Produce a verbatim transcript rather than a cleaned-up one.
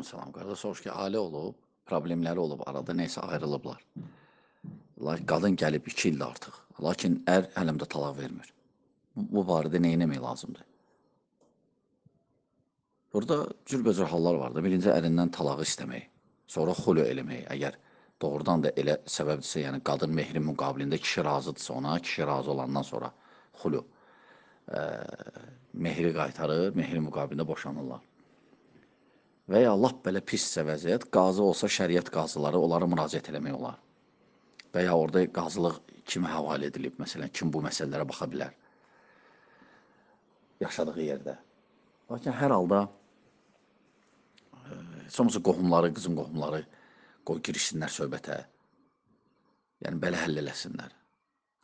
salam. Qardaş soruş ki, ailə olub, problemləri olub, arada neysə ayrılıblar. Lakin qadın gəlib iki ildir artıq. Lakin ər hələ də talaq vermir. Bu, bu barədə nə etmək lazımdır? Burada cürbəcür hallar var da. Birinci ərindən talağı istəmək, sonra xulu eləmək. Əgər doğrudan da elə səbəbdirsə, yəni qadın mehri müqabilində kişi razıdırsa ona, kişi razı olandan sonra xulu e, mehri qaytarır, mehri müqabilində boşanırlar. Və ya lap belə pissə vəziyyət, qazı olsa şəriət qazıları onlara müraciət eləmək olar. Və ya orada qazılıq kimə həvalə edilib, məsələn, kim bu məsələlərə baxa bilər yaşadığı yerdə. Lakin hər halda heç olmasa qohumları, qızın qohumları qoy girişsinlər söhbətə. Yəni belə həll eləsinlər.